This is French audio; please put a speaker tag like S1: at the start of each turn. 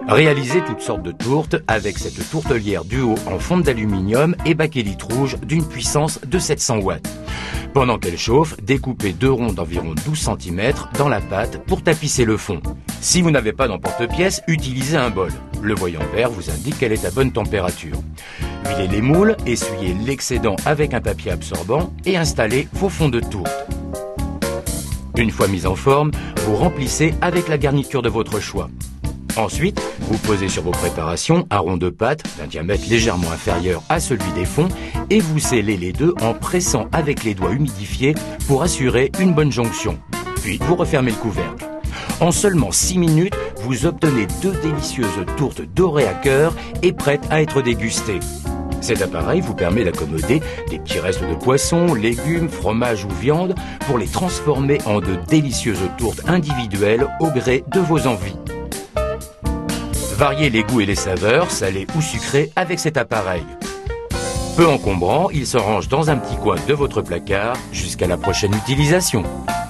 S1: Réalisez toutes sortes de tourtes avec cette tourtelière duo en fonte d'aluminium et bakélite rouge d'une puissance de 700 watts. Pendant qu'elle chauffe, découpez 2 ronds d'environ 12 cm dans la pâte pour tapisser le fond. Si vous n'avez pas d'emporte-pièce, utilisez un bol. Le voyant vert vous indique qu'elle est à bonne température. Huilez les moules, essuyez l'excédent avec un papier absorbant et installez vos fonds de tourte. Une fois mis en forme, vous remplissez avec la garniture de votre choix. Ensuite, vous posez sur vos préparations un rond de pâte d'un diamètre légèrement inférieur à celui des fonds et vous scellez les deux en pressant avec les doigts humidifiés pour assurer une bonne jonction. Puis vous refermez le couvercle. En seulement 6 minutes, vous obtenez 2 délicieuses tourtes dorées à cœur et prêtes à être dégustées. Cet appareil vous permet d'accommoder des petits restes de poisson, légumes, fromage ou viande pour les transformer en de délicieuses tourtes individuelles au gré de vos envies. Variez les goûts et les saveurs, salés ou sucrés, avec cet appareil. Peu encombrant, il se range dans un petit coin de votre placard jusqu'à la prochaine utilisation.